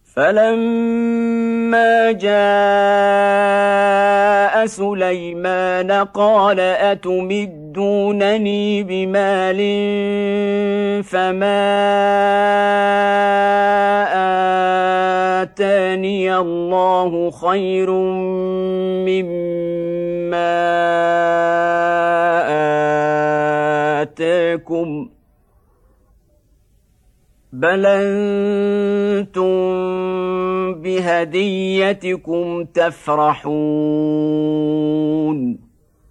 فلما جاء سليمان قال أتمدونني بمال فما آتاني الله خير مما آتاكم بل أنتم بهديتكم تفرحون